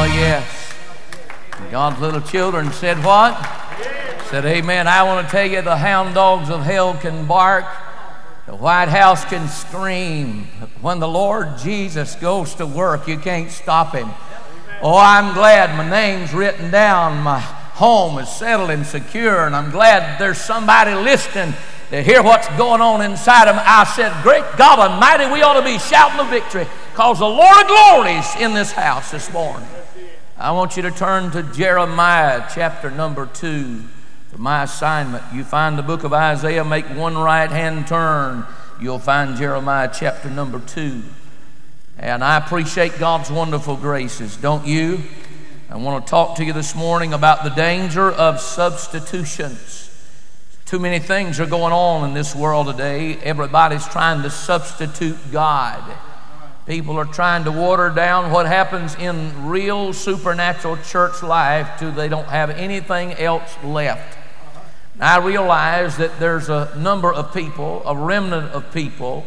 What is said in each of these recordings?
yes. God's little children said what? Said, amen. I want to tell you, the hound dogs of hell can bark. The White House can scream. When the Lord Jesus goes to work, you can't stop him. Oh, I'm glad my name's written down. My home is settled and secure, and I'm glad there's somebody listening to hear what's going on inside them. I said, great God Almighty, we ought to be shouting the victory because the Lord of glory's in this house this morning. I want you to turn to Jeremiah chapter number 2 for my assignment. You find the book of Isaiah, make one right-hand turn. You'll find Jeremiah chapter number 2. And I appreciate God's wonderful graces, don't you? I want to talk to you this morning about the danger of substitutions. Too many things are going on in this world today. Everybody's trying to substitute God. People are trying to water down what happens in real supernatural church life till they don't have anything else left. I realize that there's a number of people, a remnant of people,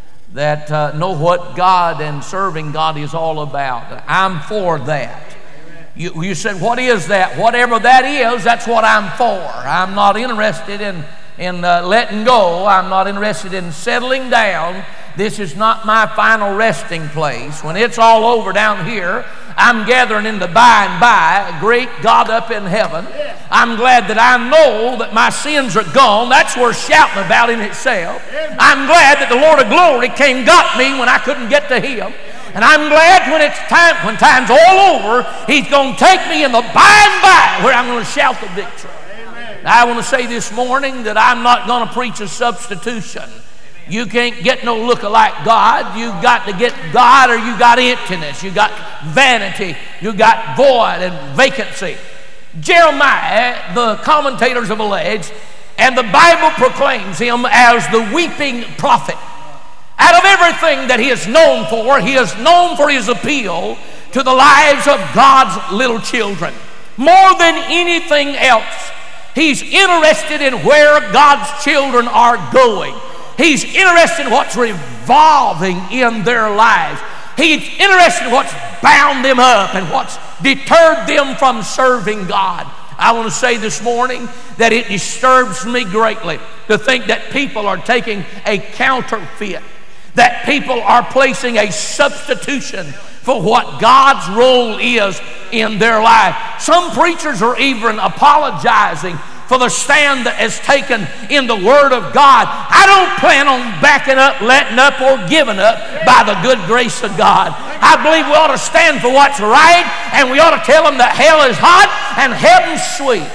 that know what God and serving God is all about. I'm for that. You said, what is that? Whatever that is, that's what I'm for. I'm not interested in letting go. I'm not interested in settling down. This is not my final resting place. When it's all over down here, I'm gathering into by and by a great God up in heaven. I'm glad that I know that my sins are gone. That's worth shouting about in itself. I'm glad that the Lord of glory came and got me when I couldn't get to him. And I'm glad when time's all over, he's going to take me in the by and by where I'm going to shout the victory. I want to say this morning that I'm not going to preach a substitution. You can't get no look-alike God. You got to get God, or you got emptiness. You got vanity. You got void and vacancy. Jeremiah, the commentators have alleged, and the Bible proclaims him as the weeping prophet. Out of everything that he is known for his appeal to the lives of God's little children. More than anything else, he's interested in where God's children are going. He's interested in what's revolving in their lives. He's interested in what's bound them up and what's deterred them from serving God. I want to say this morning that it disturbs me greatly to think that people are taking a counterfeit, that people are placing a substitution for what God's role is in their life. Some preachers are even apologizing for the stand that is taken in the Word of God. I don't plan on backing up, letting up, or giving up by the good grace of God. I believe we ought to stand for what's right, and we ought to tell them that hell is hot and heaven's sweet.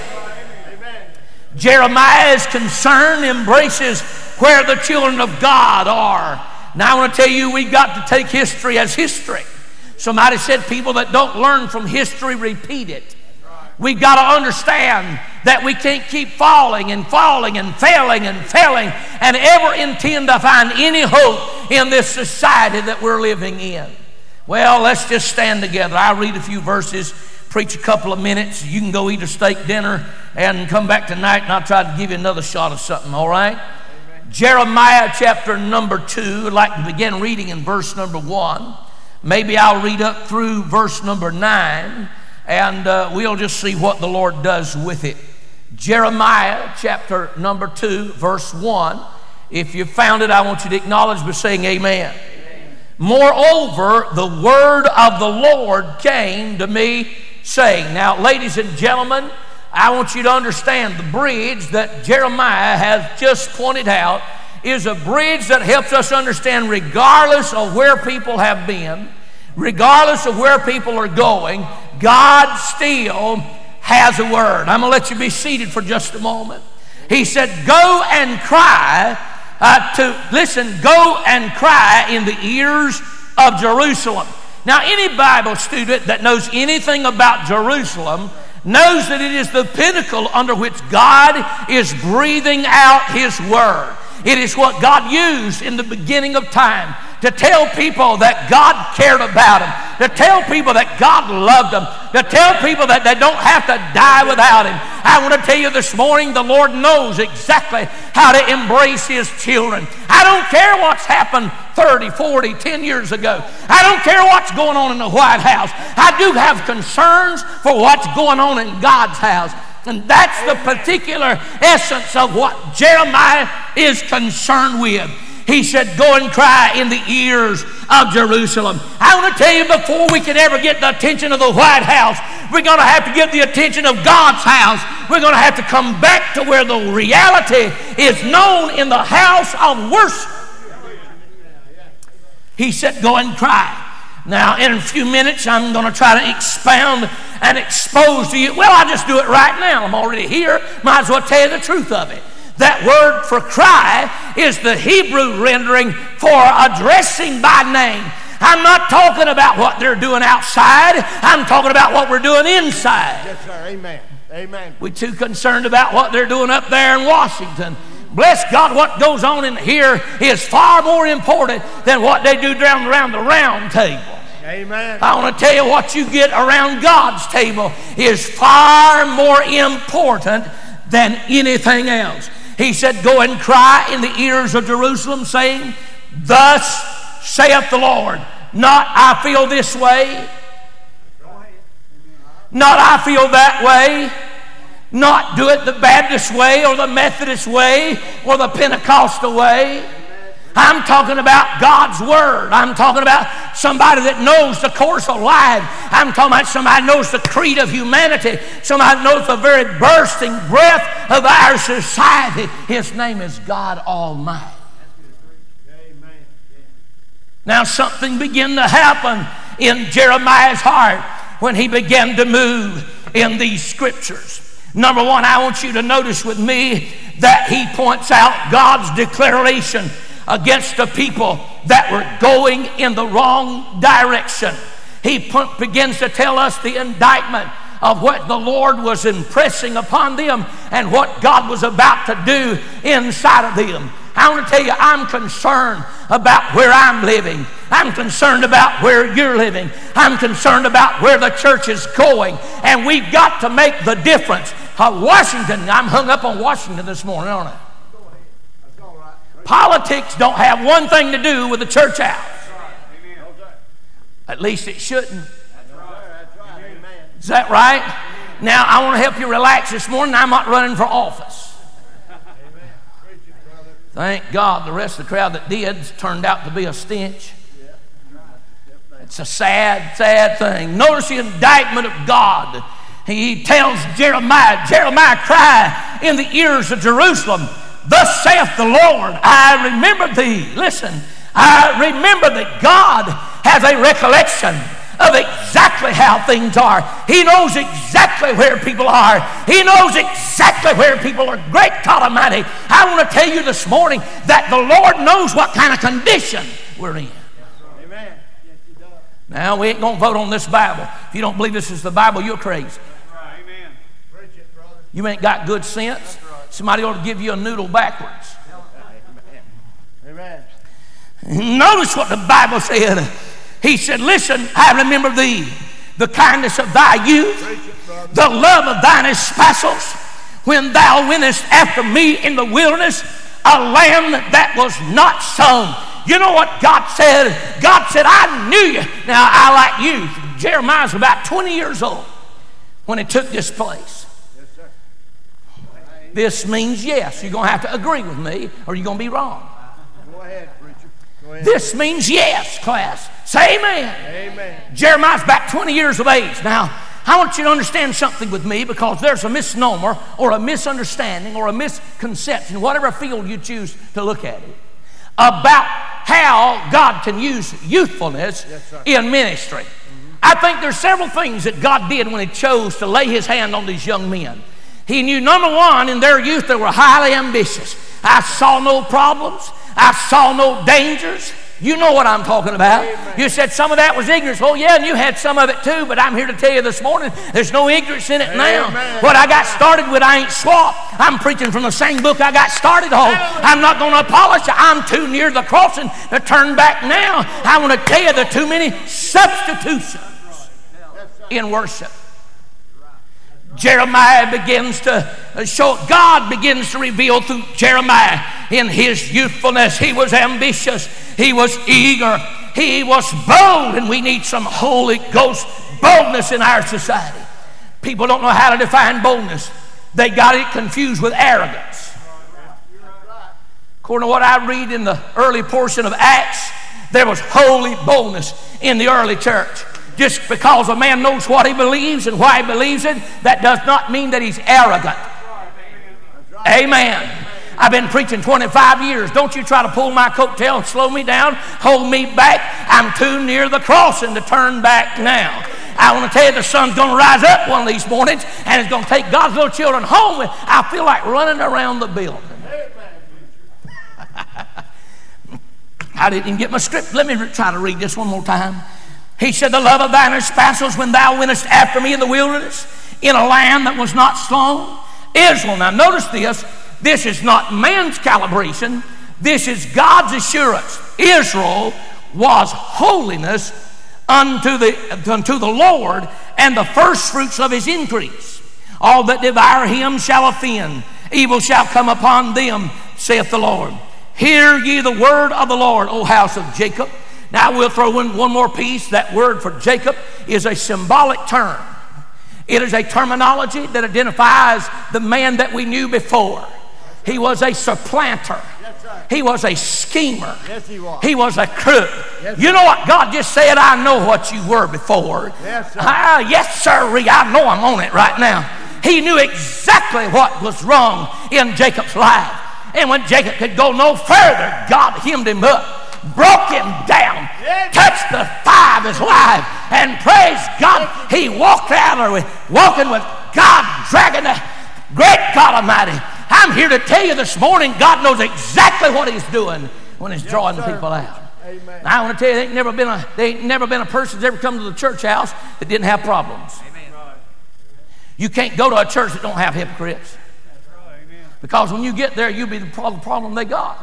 Jeremiah's concern embraces where the children of God are. Now I want to tell you, we've got to take history as history. Somebody said people that don't learn from history repeat it. We've got to understand that we can't keep falling and falling and failing and failing and ever intend to find any hope in this society that we're living in. Well, let's just stand together. I'll read a few verses, preach a couple of minutes. You can go eat a steak dinner and come back tonight, and I'll try to give you another shot of something, all right? Jeremiah chapter number 2, I'd like to begin reading in verse number 1. Maybe I'll read up through verse number 9, and we'll just see what the Lord does with it. Jeremiah chapter number 2, verse 1. If you found it, I want you to acknowledge by saying amen. Moreover, the word of the Lord came to me, saying. Now, ladies and gentlemen, I want you to understand the bridge that Jeremiah has just pointed out is a bridge that helps us understand, regardless of where people have been, regardless of where people are going, God still has a word. I'm going to let you be seated for just a moment. He said, go and cry go and cry in the ears of Jerusalem. Now, any Bible student that knows anything about Jerusalem knows that it is the pinnacle under which God is breathing out His word. It is what God used in the beginning of time to tell people that God cared about them, to tell people that God loved them, to tell people that they don't have to die without Him. I want to tell you this morning, the Lord knows exactly how to embrace His children. I don't care what's happened 30, 40, 10 years ago. I don't care what's going on in the White House. I do have concerns for what's going on in God's house. And that's the particular essence of what Jeremiah is concerned with. He said, go and cry in the ears of Jerusalem. I want to tell you, before we can ever get the attention of the White House, we're going to have to get the attention of God's house. We're going to have to come back to where the reality is known in the house of worship. He said, go and cry. Now, in a few minutes, I'm going to try to expound and expose to you. Well, I'll just do it right now. I'm already here. Might as well tell you the truth of it. That word for cry is the Hebrew rendering for addressing by name. I'm not talking about what they're doing outside. I'm talking about what we're doing inside. Yes, sir. Amen. Amen. We're too concerned about what they're doing up there in Washington. Bless God, what goes on in here is far more important than what they do down around the round table. Amen. I want to tell you, what you get around God's table is far more important than anything else. He said, go and cry in the ears of Jerusalem, saying, thus saith the Lord, not I feel this way, not I feel that way, not do it the Baptist way or the Methodist way or the Pentecostal way. I'm talking about God's Word. I'm talking about somebody that knows the course of life. I'm talking about somebody that knows the creed of humanity. Somebody that knows the very bursting breath of our society. His name is God Almighty. Now something began to happen in Jeremiah's heart when he began to move in these scriptures. Number one, I want you to notice with me that he points out God's declaration against the people that were going in the wrong direction. He begins to tell us the indictment of what the Lord was impressing upon them and what God was about to do inside of them. I want to tell you, I'm concerned about where I'm living. I'm concerned about where you're living. I'm concerned about where the church is going. And we've got to make the difference. Washington, I'm hung up on Washington this morning, aren't I? Politics don't have one thing to do with the church house. At least it shouldn't. Is that right? Now, I want to help you relax this morning. I'm not running for office. Thank God the rest of the crowd that did turned out to be a stench. It's a sad, sad thing. Notice the indictment of God. He tells Jeremiah, cry in the ears of Jerusalem, thus saith the Lord, I remember thee. Listen, I remember that God has a recollection of exactly how things are. He knows exactly where people are. He knows exactly where people are. Great God Almighty, I want to tell you this morning that the Lord knows what kind of condition we're in. Amen. Now, we ain't going to vote on this Bible. If you don't believe this is the Bible, you're crazy. Amen. You ain't got good sense. Somebody ought to give you a noodle backwards. Amen. Notice what the Bible said. He said, listen, I remember thee, the kindness of thy youth, the love of thine espousals, when thou wentest after me in the wilderness, a lamb that was not sown. You know what God said? God said, I knew you. Now, I like you. Jeremiah's about 20 years old when it took this place. This means yes. You're going to have to agree with me or you're going to be wrong. Go ahead, preacher. Go ahead. This means yes, class. Say amen. Amen. Jeremiah's about 20 years of age. Now, I want you to understand something with me, because there's a misnomer or a misunderstanding or a misconception, whatever field you choose to look at it, about how God can use youthfulness in ministry. I think there's several things that God did when He chose to lay His hand on these young men. He knew, number one, in their youth they were highly ambitious. I saw no problems. I saw no dangers. You know what I'm talking about. Amen. You said some of that was ignorance. Oh, yeah, and you had some of it too, but I'm here to tell you this morning, there's no ignorance in it now. Amen. What I got started with, I ain't swapped. I'm preaching from the same book I got started on. I'm not going to apologize. I'm too near the crossing to turn back now. I want to tell you, there are too many substitutions in worship. Jeremiah begins to show, God begins to reveal through Jeremiah in his youthfulness. He was ambitious, he was eager, he was bold, and we need some Holy Ghost boldness in our society. People don't know how to define boldness. They got it confused with arrogance. According to what I read in the early portion of Acts, there was holy boldness in the early church. Just because a man knows what he believes and why he believes it, that does not mean that he's arrogant. Amen. I've been preaching 25 years. Don't you try to pull my coattail and slow me down, hold me back. I'm too near the crossing to turn back now. I want to tell you, the sun's going to rise up one of these mornings, and it's going to take God's little children home. I feel like running around the building. I didn't even get my script. Let me try to read this one more time. He said, the love of thine is passels when thou wentest after me in the wilderness, in a land that was not sown. Israel, now notice this. This is not man's calibration. This is God's assurance. Israel was holiness unto the Lord, and the first fruits of his increase. All that devour him shall offend. Evil shall come upon them, saith the Lord. Hear ye the word of the Lord, O house of Jacob. Now we'll throw in one more piece. That word for Jacob is a symbolic term. It is a terminology that identifies the man that we knew before. He was a supplanter. He was a schemer. Yes, he was. He was a crook. Yes, you know what God just said? I know what you were before. Yes, sir. Yes, sirree. I know I'm on it right now. He knew exactly what was wrong in Jacob's life. And when Jacob could go no further, God hemmed him up, broke him down, touched the thigh of his wife, and praise God, he walked out walking with God, dragging the great God Almighty. I'm here to tell you this morning, God knows exactly what he's doing when he's drawing people out. Amen. Now, I want to tell you, there ain't never been a person that's ever come to the church house that didn't have problems. Amen. You can't go to a church that don't have hypocrites. Because when you get there, you'll be the problem they got.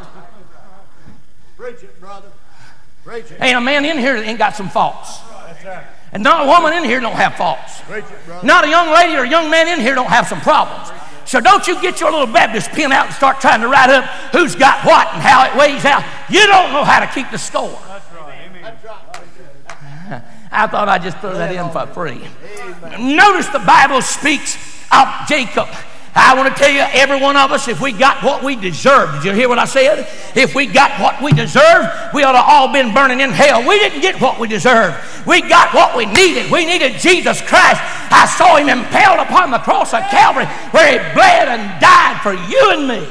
Preach it, brother. Preach it. Ain't a man in here that ain't got some faults. That's right. And not a woman in here don't have faults. Preach it, brother. Not a young lady or a young man in here don't have some problems. So don't you get your little Baptist pen out and start trying to write up who's got what and how it weighs out. You don't know how to keep the score. That's right. Amen. That's right. I thought I'd just throw that in for free. Notice the Bible speaks of Jacob. I want to tell you, every one of us, if we got what we deserved, did you hear what I said? If we got what we deserved, we ought to all been burning in hell. We didn't get what we deserved. We got what we needed. We needed Jesus Christ. I saw him impaled upon the cross of Calvary where he bled and died for you and me.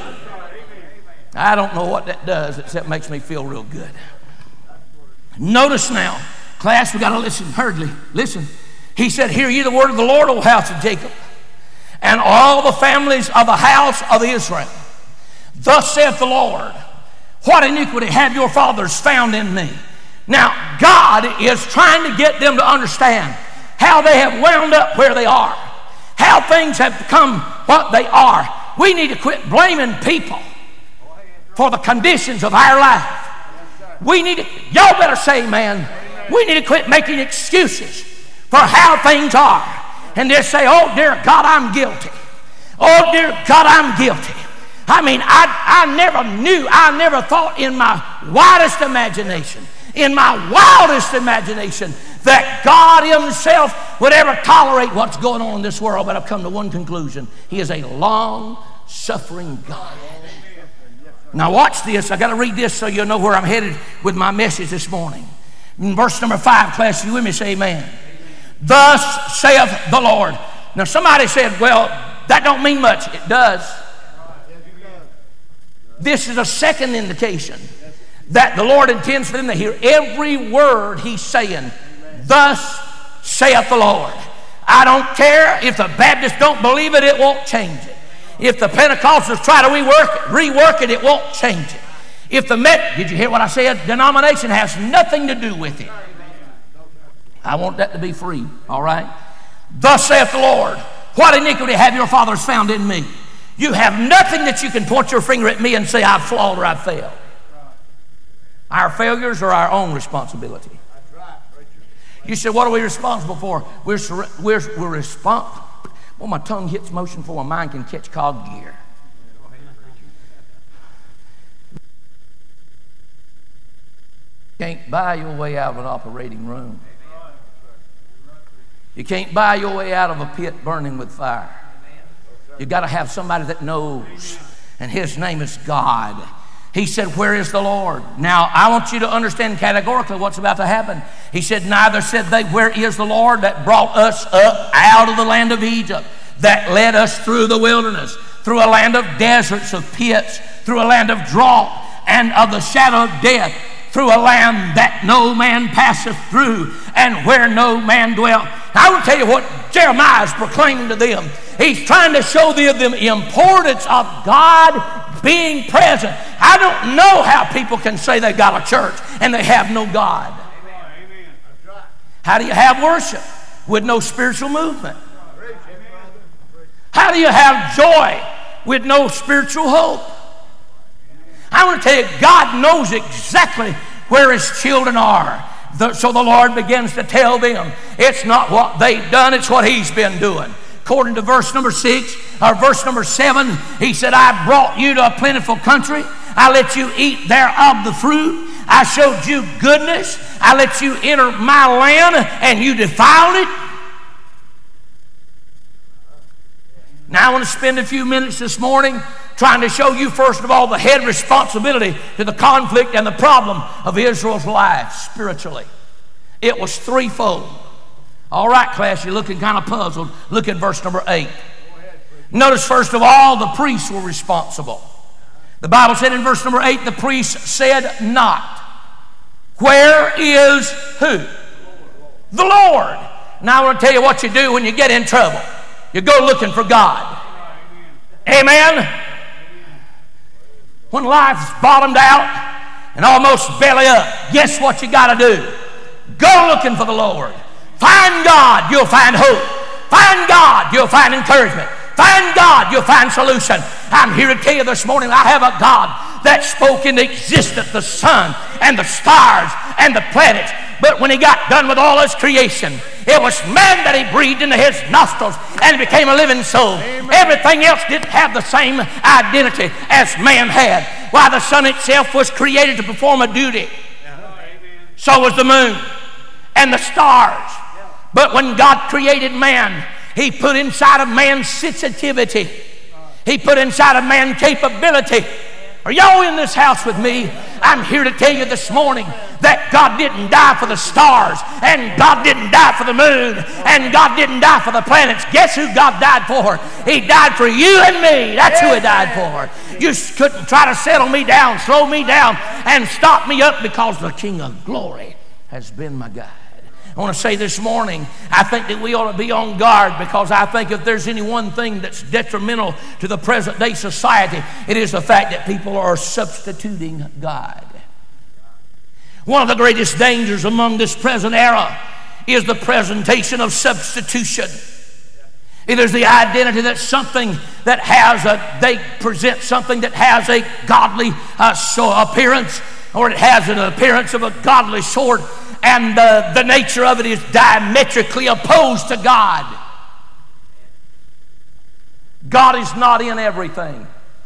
I don't know what that does except makes me feel real good. Notice now, class, we got to listen hurriedly. Listen. He said, hear ye the word of the Lord, O house of Jacob, and all the families of the house of Israel. Thus saith the Lord, what iniquity have your fathers found in me? Now, God is trying to get them to understand how they have wound up where they are, how things have become what they are. We need to quit blaming people for the conditions of our life. We need to, y'all better say amen. We need to quit making excuses for how things are. And just say, oh, dear God, I'm guilty. Oh, dear God, I'm guilty. I mean, I never thought in my wildest imagination, that God himself would ever tolerate what's going on in this world. But I've come to one conclusion. He is a long-suffering God. Now watch this. I got to read this so you'll know where I'm headed with my message this morning. In verse number 5, class, you with me, say amen. Thus saith the Lord. Now somebody said, well, that don't mean much. It does. This is a second indication that the Lord intends for them to hear every word he's saying. Thus saith the Lord. I don't care if the Baptists don't believe it, it won't change it. If the Pentecostals try to rework it, it won't change it. Did you hear what I said? Denomination has nothing to do with it. I want that to be free, all right? Thus saith the Lord, what iniquity have your fathers found in me? You have nothing that you can point your finger at me and say I've flawed or I've failed. Our failures are our own responsibility. You said, what are we responsible for? We're responsible. Well, my tongue hits motion before my mind can catch cog gear. You can't buy your way out of an operating room. You can't buy your way out of a pit burning with fire. You've got to have somebody that knows, and his name is God. He said, where is the Lord? Now, I want you to understand categorically what's about to happen. He said, neither said they, where is the Lord that brought us up out of the land of Egypt, that led us through the wilderness, through a land of deserts, of pits, through a land of drought and of the shadow of death, through a land that no man passeth through, and where no man dwelt. I will tell you what Jeremiah is proclaiming to them. He's trying to show them the importance of God being present. I don't know how people can say they've got a church and they have no God. How do you have worship with no spiritual movement? How do you have joy with no spiritual hope? I want to tell you, God knows exactly where his children are. So the Lord begins to tell them, it's not what they've done, it's what he's been doing. According to verse number 6, or verse number 7, he said, I brought you to a plentiful country. I let you eat thereof the fruit. I showed you goodness. I let you enter my land, and you defiled it. Now I want to spend a few minutes this morning trying to show you, first of all, the head responsibility to the conflict and the problem of Israel's life spiritually. It was threefold. All right, class, you're looking kind of puzzled. Look at verse number 8. Notice, first of all, the priests were responsible. The Bible said in verse number 8, the priests said not. Where is who? The Lord. Now I want to tell you what you do when you get in trouble. You go looking for God. Amen? When life's bottomed out and almost belly up, guess what you got to do? Go looking for the Lord. Find God, you'll find hope. Find God, you'll find encouragement. Find God, you'll find solution. I'm here to tell you this morning, I have a God that spoke into existence the sun and the stars and the planets. But when he got done with all his creation, it was man that he breathed into his nostrils and he became a living soul. Amen. Everything else didn't have the same identity as man had. Why, the sun itself was created to perform a duty. So was the moon and the stars. But when God created man, he put inside of man sensitivity. He put inside of man capability. Are y'all in this house with me? I'm here to tell you this morning that God didn't die for the stars, and God didn't die for the moon, and God didn't die for the planets. Guess who God died for? He died for you and me. That's who he died for. You couldn't try to settle me down, slow me down, and stop me up, because the King of Glory has been my guide. I want to say this morning, I think that we ought to be on guard, because I think if there's any one thing that's detrimental to the present day society, it is the fact that people are substituting God. One of the greatest dangers among this present era is the presentation of substitution. It is the identity that something that has they present something that has a godly appearance, or it has an appearance of a godly sort, and the nature of it is diametrically opposed to God. God is not in everything.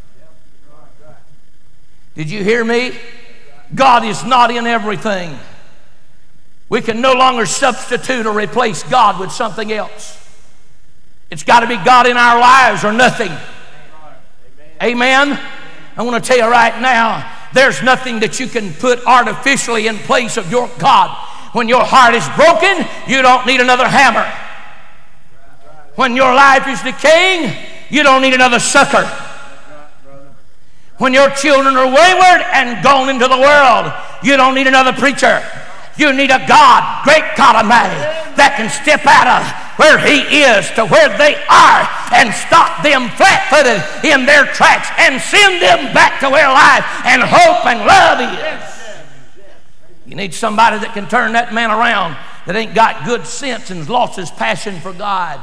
Did you hear me? God is not in everything. We can no longer substitute or replace God with something else. It's got to be God in our lives or nothing. Amen? I want to tell you right now, there's nothing that you can put artificially in place of your God. When your heart is broken, you don't need another hammer. When your life is decaying, you don't need another sucker. When your children are wayward and gone into the world, you don't need another preacher. You need a God, great God Almighty, that can step out of where He is to where they are and stop them flat-footed in their tracks and send them back to where life and hope and love is. You need somebody that can turn that man around that ain't got good sense and has lost his passion for God.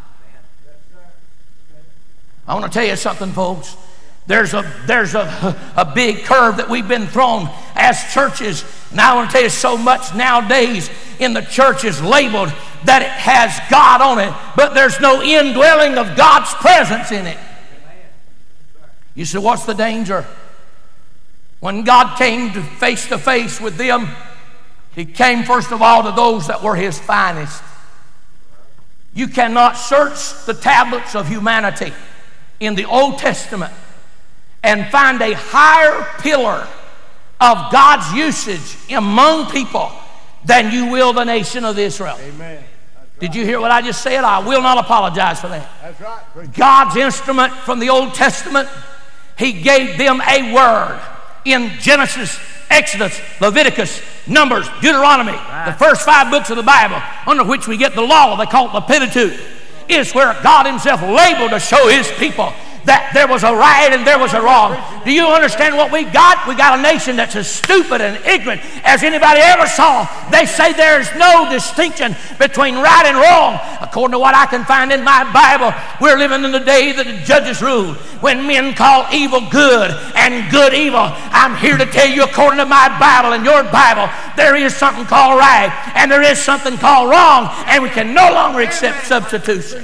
I want to tell you something, folks. There's a big curve that we've been thrown as churches. And I want to tell you, so much nowadays in the church is labeled that it has God on it, but there's no indwelling of God's presence in it. You say, what's the danger? When God came to face with them, He came first of all to those that were His finest. You cannot search the tablets of humanity in the Old Testament and find a higher pillar of God's usage among people than you will the nation of Israel. Amen. Did you hear what I just said? I will not apologize for that. That's right. God's instrument from the Old Testament, He gave them a word in Genesis, Exodus, Leviticus, Numbers, Deuteronomy, the first 5 books of the Bible, under which we get the law. They call it the Pentateuch. Is where God Himself labeled to show His people that there was a right and there was a wrong. Do you understand what we got? We got a nation that's as stupid and ignorant as anybody ever saw. They say there's no distinction between right and wrong. According to what I can find in my Bible, we're living in the day that the judges rule, when men call evil good and good evil. I'm here to tell you, according to my Bible and your Bible, there is something called right and there is something called wrong, and we can no longer accept substitution.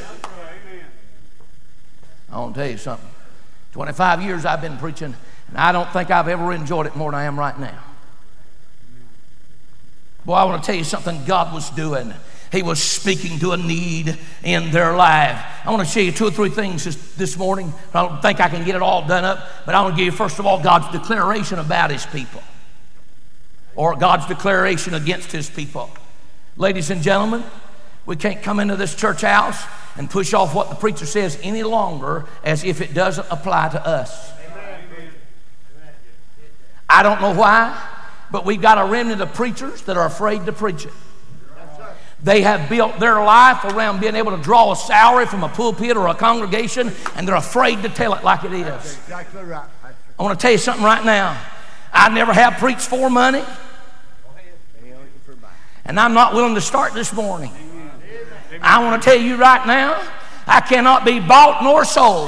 I want to tell you something. 25 years I've been preaching, and I don't think I've ever enjoyed it more than I am right now. Boy, I want to tell you something God was doing. He was speaking to a need in their life. I want to show you 2 or 3 things this morning. I don't think I can get it all done up, but I want to give you, first of all, God's declaration about His people, or God's declaration against His people. Ladies and gentlemen, we can't come into this church house and push off what the preacher says any longer as if it doesn't apply to us. Amen. I don't know why, but we've got a remnant of preachers that are afraid to preach it. They have built their life around being able to draw a salary from a pulpit or a congregation, and they're afraid to tell it like it is. That's exactly right. I want to tell you something right now. I never have preached for money, and I'm not willing to start this morning. I want to tell you right now, I cannot be bought nor sold.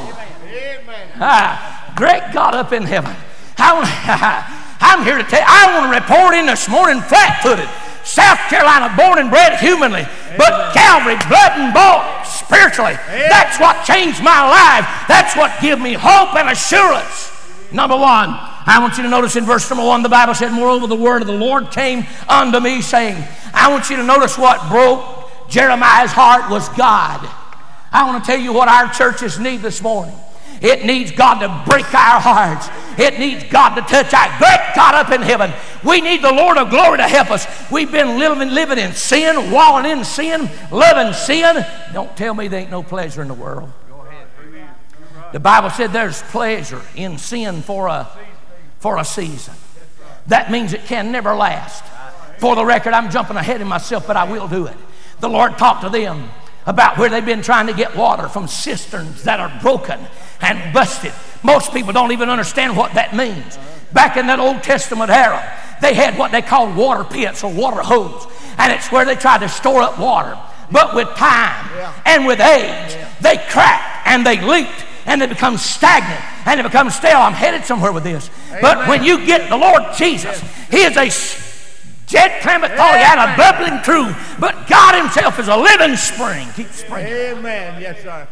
Great God up in heaven. I'm here to tell you, I want to report in this morning flat-footed. South Carolina, born and bred humanly, but Calvary, blood and bought spiritually. That's what changed my life. That's what gave me hope and assurance. Number 1, I want you to notice in verse number 1, the Bible said, moreover, the word of the Lord came unto me, saying. I want you to notice what broke Jeremiah's heart was God. I want to tell you what our churches need this morning. It needs God to break our hearts. It needs God to touch our great God up in heaven. We need the Lord of glory to help us. We've been living in sin, wallowing in sin, loving sin. Don't tell me there ain't no pleasure in the world. The Bible said there's pleasure in sin for a season. That means it can never last. For the record, I'm jumping ahead of myself, but I will do it. The Lord talked to them about where they've been trying to get water from cisterns that are broken and busted. Most people don't even understand what that means. Back in that Old Testament era, they had what they called water pits or water holes, and it's where they tried to store up water. But with time and with age, they cracked and they leaked and they become stagnant and they become stale. I'm headed somewhere with this. Amen. But when you get the Lord Jesus, He is a jet climate falling out of bubbling true, but God Himself is a living spring. Keep springing. Amen. Yes, sir.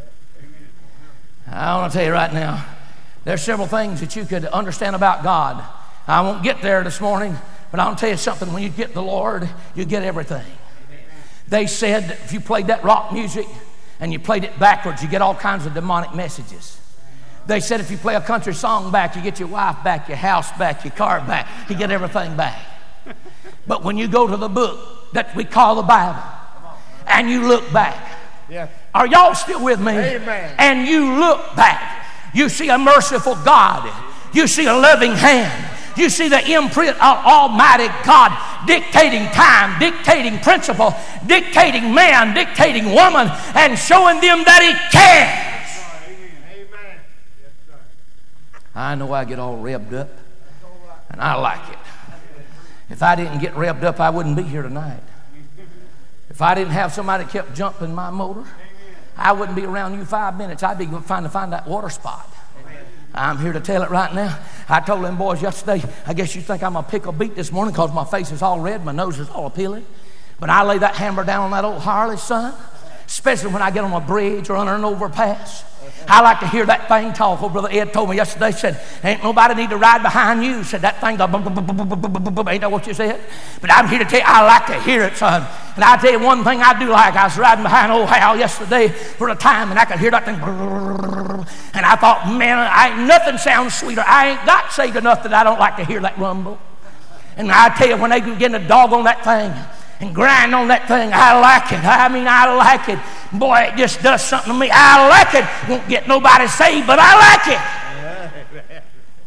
I want to tell you right now, there's several things that you could understand about God. I won't get there this morning, but I'll tell you something. When you get the Lord, you get everything. They said if you played that rock music and you played it backwards, you get all kinds of demonic messages. They said if you play a country song back, you get your wife back, your house back, your car back. You get everything back. But when you go to the book that we call the Bible and you look back, are y'all still with me? Amen. And you look back, you see a merciful God. You see a loving hand. You see the imprint of Almighty God dictating time, dictating principle, dictating man, dictating woman, and showing them that He can. Amen. Yes, sir. I know I get all revved up, and I like it. If I didn't get revved up, I wouldn't be here tonight. If I didn't have somebody that kept jumping my motor, I wouldn't be around you 5 minutes. I'd be trying to find that water spot. I'm here to tell it right now. I told them boys yesterday, I guess you think I'm a pickle beet this morning because my face is all red, my nose is all appealing. But I lay that hammer down on that old Harley, son, especially when I get on a bridge or under an overpass. I like to hear that thing talk. Oh, Brother Ed told me yesterday, said, ain't nobody need to ride behind you. Said that thing, ain't that what you said? But I'm here to tell you, I like to hear it, son. And I tell you one thing I do like. I was riding behind old Hal yesterday for a time, and I could hear that thing. And I thought, man, nothing sounds sweeter. I ain't got saved enough that I don't like to hear that rumble. And I tell you, when they begin to dog on that thing and grind on that thing, I like it. I like it. Boy, it just does something to me. I like it. Won't get nobody saved, but I like it.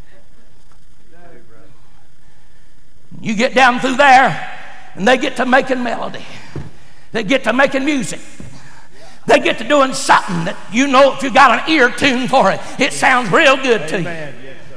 You get down through there, and they get to making melody. They get to making music. They get to doing something that you know if you got an ear tune for it, it sounds real good to you.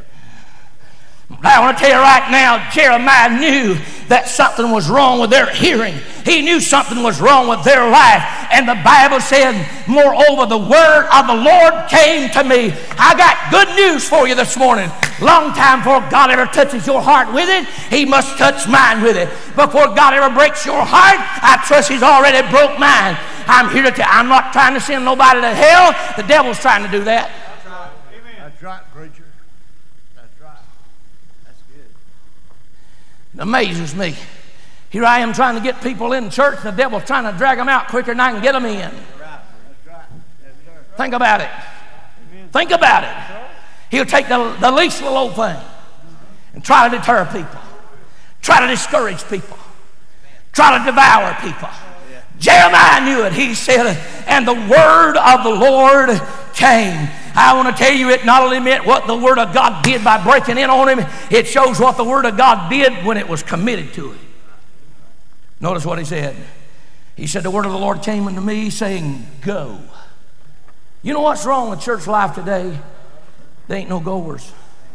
I want to tell you right now, Jeremiah knew that something was wrong with their hearing. He knew something was wrong with their life. And the Bible said, moreover, the word of the Lord came to me. I got good news for you this morning. Long time before God ever touches your heart with it, He must touch mine with it. Before God ever breaks your heart, I trust He's already broke mine. I'm here to tell you, I'm not trying to send nobody to hell. The devil's trying to do that. That's right. Amen. That's right, preacher. That's right. That's good. It amazes me. Here I am trying to get people in church, and the devil's trying to drag them out quicker than I can get them in. That's right. Yes, sir. Think about it. Amen. Think about it. He'll take the least little old thing and try to deter people, try to discourage people, try to devour people. Jeremiah knew it. He said, and the word of the Lord came. I want to tell you, it not only meant what the word of God did by breaking in on him, it shows what the word of God did when it was committed to him. Notice what he said. He said, the word of the Lord came unto me saying, go. You know what's wrong with church life today? There ain't no goers.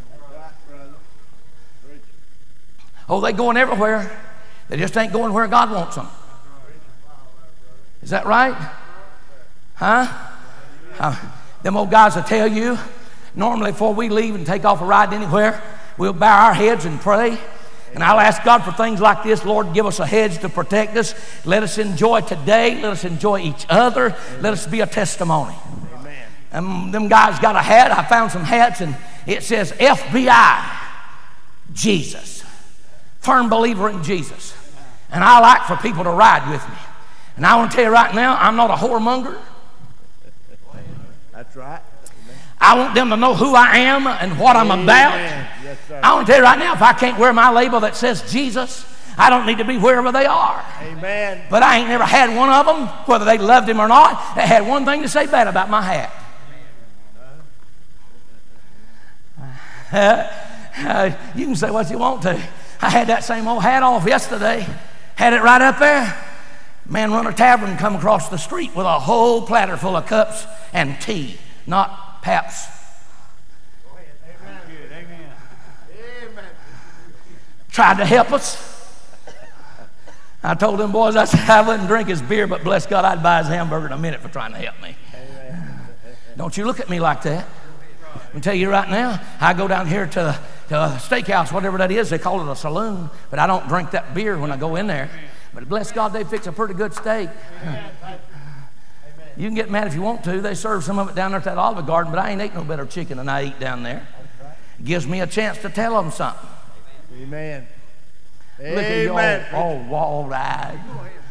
Oh, they going everywhere. They just ain't going where God wants them. Is that right? Huh? Them old guys will tell you, normally before we leave and take off a ride anywhere, we'll bow our heads and pray. And I'll ask God for things like this. Lord, give us a hedge to protect us. Let us enjoy today. Let us enjoy each other. Let us be a testimony. And them guys got a hat. I found some hats, and it says FBI, Jesus. Firm believer in Jesus. And I like for people to ride with me. And I want to tell you right now, I'm not a whoremonger. That's right. I want them to know who I am and what I'm about. Yes, sir. I want to tell you right now, if I can't wear my label that says Jesus, I don't need to be wherever they are. Amen. But I ain't never had one of them, whether they loved him or not, that had one thing to say bad about my hat. You can say what you want to. I had that same old hat off yesterday. Had it right up there. Man run a tavern, come across the street with a whole platter full of cups and tea, not Pabst. Amen. Amen. Amen. Tried to help us. I told them boys, I said I wouldn't drink his beer, but bless God, I'd buy his hamburger in a minute for trying to help me. Don't you look at me like that. I'll tell you right now, I go down here to a steakhouse, whatever that is. They call it a saloon, but I don't drink that beer when I go in there. But bless God, they fix a pretty good steak. You can get mad if you want to. They serve some of it down there at that Olive Garden, but I ain't ate no better chicken than I eat down there. It gives me a chance to tell them something. Amen. Look at you all wall-eyed.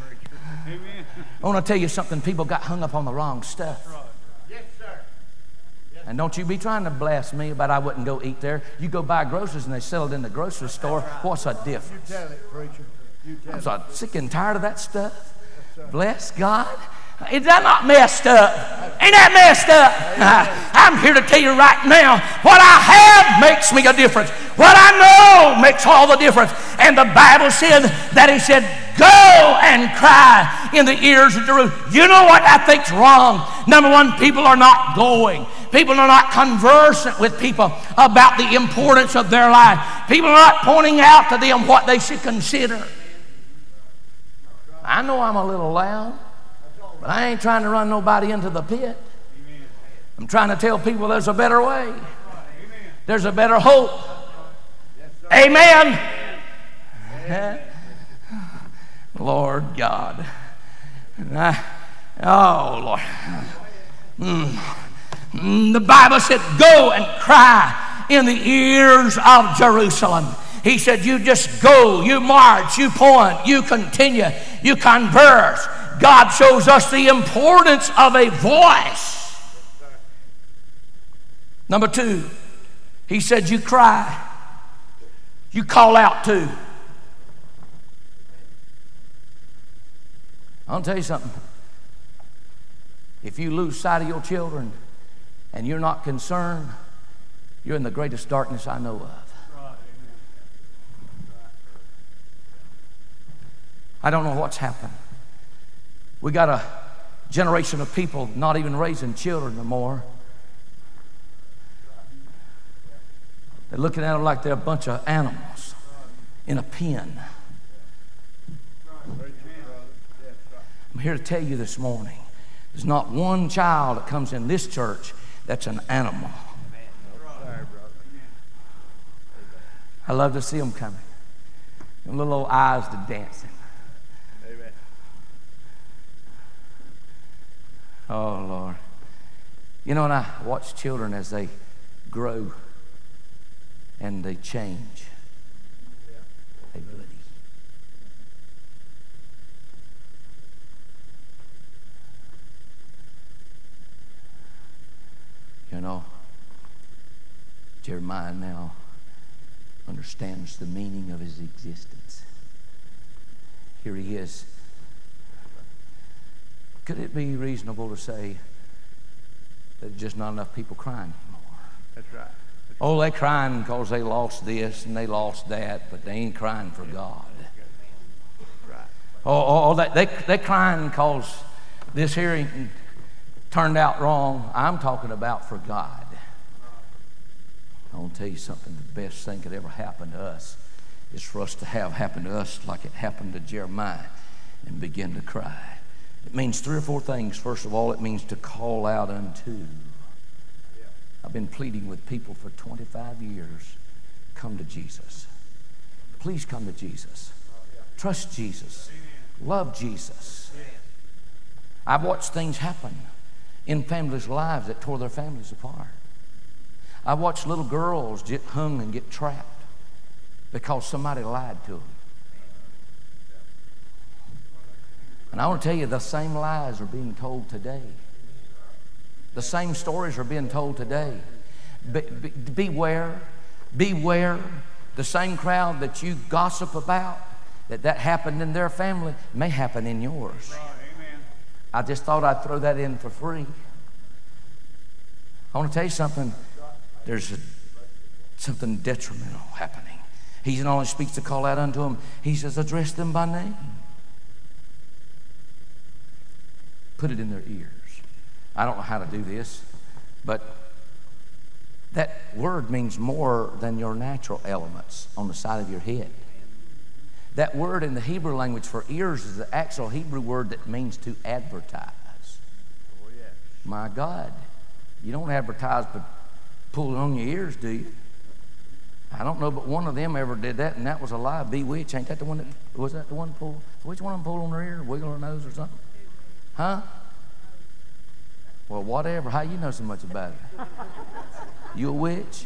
I want to tell you something. People got hung up on the wrong stuff. Yes, sir. And don't you be trying to blast me about I wouldn't go eat there. You go buy groceries and they sell it in the grocery store. What's the difference? You tell it, preacher. I'm so sick and tired of that stuff. Bless God. Is that not messed up? Ain't that messed up? I'm here to tell you right now, what I have makes me a difference. What I know makes all the difference. And the Bible said that he said, go and cry in the ears of Jerusalem. You know what I think's wrong? Number one, people are not going. People are not conversant with people about the importance of their life. People are not pointing out to them what they should consider. I know I'm a little loud, but I ain't trying to run nobody into the pit. I'm trying to tell people there's a better way. There's a better hope. Amen. Lord God. Oh, Lord. The Bible said, go and cry in the ears of Jerusalem. He said, you just go, you march, you point, you continue, you converse. God shows us the importance of a voice. Number two, he said, you cry. You call out too. I'll tell you something. If you lose sight of your children and you're not concerned, you're in the greatest darkness I know of. I don't know what's happened. We got a generation of people not even raising children no more. They're looking at them like they're a bunch of animals in a pen. I'm here to tell you this morning, there's not one child that comes in this church that's an animal. I love to see them coming. Them little old eyes to dancing. Oh, Lord. You know, and I watch children as they grow and they change. They bloody. You know, Jeremiah now understands the meaning of his existence. Here he is. Could it be reasonable to say that there's just not enough people crying anymore? That's right. Oh, they're crying because they lost this and they lost that, but they ain't crying for God. Oh, they're crying because this hearing turned out wrong. I'm talking about for God. I want to tell you something. The best thing could ever happen to us is for us to have happen to us like it happened to Jeremiah and begin to cry. It means three or four things. First of all, it means to call out unto. I've been pleading with people for 25 years. Come to Jesus. Please come to Jesus. Trust Jesus. Love Jesus. I've watched things happen in families' lives that tore their families apart. I've watched little girls get hung and get trapped because somebody lied to them. And I want to tell you, the same lies are being told today. The same stories are being told today. Beware. Beware. The same crowd that you gossip about, that happened in their family, may happen in yours. I just thought I'd throw that in for free. I want to tell you something. There's something detrimental happening. He not only speaks to call out unto them, he says, address them by name. Put it in their ears. I don't know how to do this, but that word means more than your natural elements on the side of your head. That word in the Hebrew language for ears is the actual Hebrew word that means to advertise. Oh, yes. My God, you don't advertise by pulling on your ears, do you? I don't know, but one of them ever did that, and that was a lie. Bewitch, ain't that the one that, was that the one pulled? Which one of them pulled on their ear, wiggle their nose or something? Huh? Well, whatever. How you know so much about it? You a witch?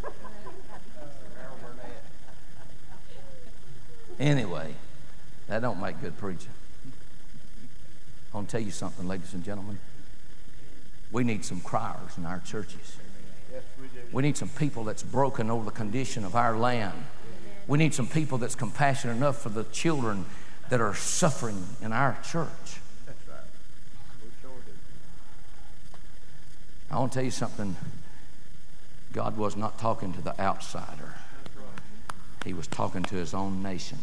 Anyway, that don't make good preaching. I want to tell you something, ladies and gentlemen. We need some criers in our churches. Yes, we do. We need some people that's broken over the condition of our land. We need some people that's compassionate enough for the children that are suffering in our church. That's right. We sure do. I want to tell you something. God was not talking to the outsider. He was talking to his own nation.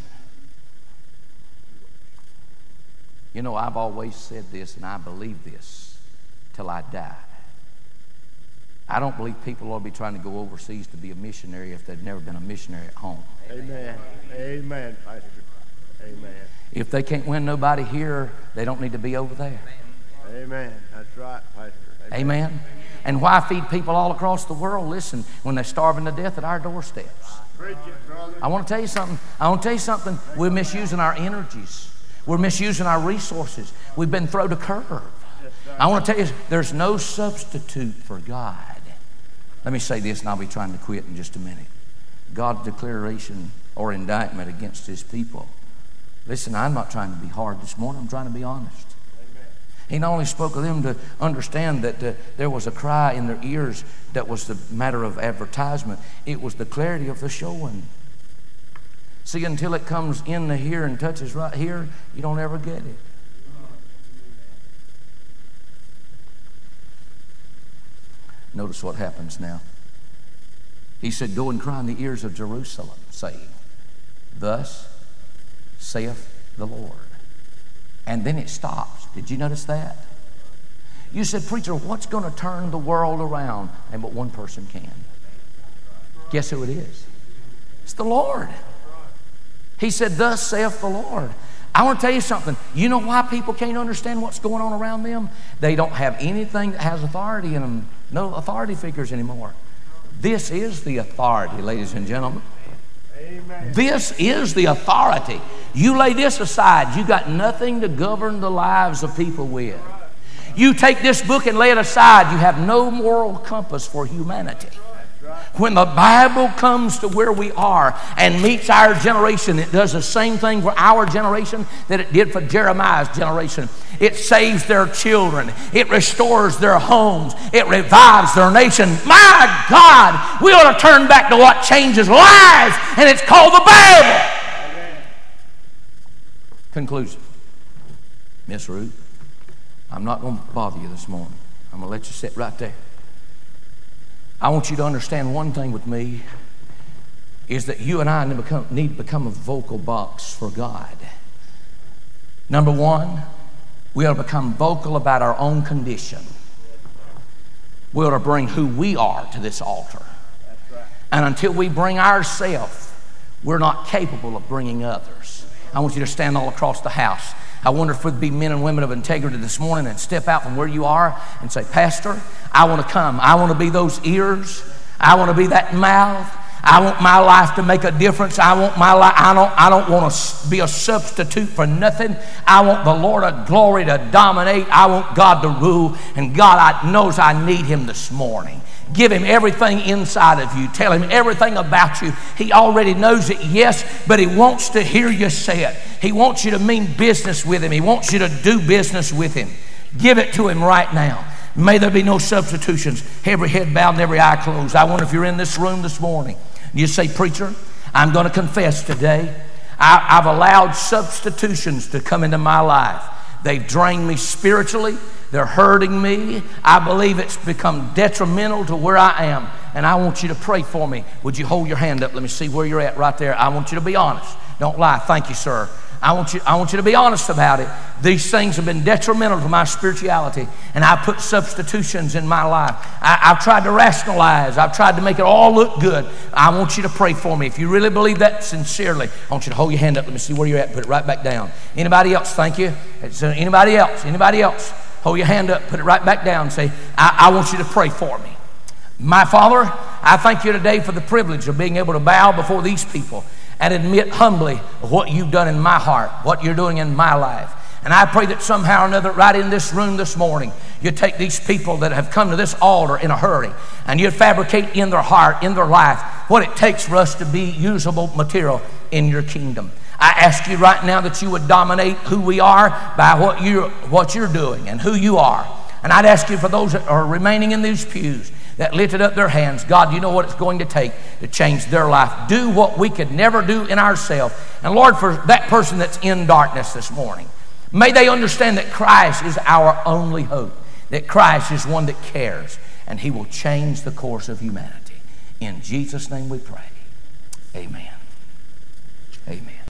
You know, I've always said this, and I believe this till I die. I don't believe people ought to be trying to go overseas to be a missionary if they've never been a missionary at home. Amen. Amen, Pastor. Amen. If they can't win nobody here, they don't need to be over there. Amen. That's right, Pastor. Amen. And why feed people all across the world, listen, when they're starving to death at our doorsteps? Preach it, brother. I want to tell you something. We're misusing our energies. We're misusing our resources. We've been thrown a curve. I want to tell you, there's no substitute for God. Let me say this, and I'll be trying to quit in just a minute. God's declaration or indictment against his people. Listen, I'm not trying to be hard this morning. I'm trying to be honest. He not only spoke to them to understand that there was a cry in their ears that was the matter of advertisement. It was the clarity of the showing. See, until it comes in the here and touches right here, you don't ever get it. Notice what happens now. He said, go and cry in the ears of Jerusalem, saying, thus saith the Lord. And then it stops. Did you notice that? You said, preacher, what's going to turn the world around? And but one person can. Guess who it is? It's the Lord. He said, thus saith the Lord. I want to tell you something. You know why people can't understand what's going on around them? They don't have anything that has authority in them. No authority figures anymore. This is the authority, ladies and gentlemen. Amen. This is the authority. You lay this aside, you got nothing to govern the lives of people with. You take this book and lay it aside, you have no moral compass for humanity. When the Bible comes to where we are and meets our generation, it does the same thing for our generation that it did for Jeremiah's generation. It saves their children. It restores their homes. It revives their nation. My God, we ought to turn back to what changes lives, and it's called the Bible. Amen. Conclusion. Miss Ruth, I'm not going to bother you this morning. I'm going to let you sit right there. I want you to understand one thing with me is that you and I need to become a vocal box for God. Number one, we ought to become vocal about our own condition. We ought to bring who we are to this altar. And until we bring ourselves, we're not capable of bringing others. I want you to stand all across the house. I wonder if we'd be men and women of integrity this morning and step out from where you are and say, Pastor, I want to come. I want to be those ears. I want to be that mouth. I want my life to make a difference. I want my life. I don't want to be a substitute for nothing. I want the Lord of glory to dominate. I want God to rule. And God knows I need him this morning. Give him everything inside of you. Tell him everything about you. He already knows it, yes, but he wants to hear you say it. He wants you to mean business with him. He wants you to do business with him. Give it to him right now. May there be no substitutions. Every head bowed and every eye closed. I wonder if you're in this room this morning. You say, preacher, I'm going to confess today. I've allowed substitutions to come into my life. They've drained me spiritually. They're hurting me. I believe it's become detrimental to where I am. And I want you to pray for me. Would you hold your hand up? Let me see where you're at right there. I want you to be honest. Don't lie. Thank you, sir. I want you to be honest about it. These things have been detrimental to my spirituality, and I put substitutions in my life. I've tried to rationalize. I've tried to make it all look good. I want you to pray for me. If you really believe that sincerely, I want you to hold your hand up. Let me see where you're at. Put it right back down. Anybody else? Thank you. Anybody else? Anybody else? Hold your hand up. Put it right back down. Say, I want you to pray for me. My Father, I thank you today for the privilege of being able to bow before these people and admit humbly what you've done in my heart, what you're doing in my life. And I pray that somehow or another, right in this room this morning, you take these people that have come to this altar in a hurry, and you fabricate in their heart, in their life, what it takes for us to be usable material in your kingdom. I ask you right now that you would dominate who we are by what you're doing and who you are. And I'd ask you for those that are remaining in these pews that lifted up their hands, God, you know what it's going to take to change their life. Do what we could never do in ourselves. And Lord, for that person that's in darkness this morning, may they understand that Christ is our only hope, that Christ is one that cares, and he will change the course of humanity. In Jesus' name we pray. Amen. Amen.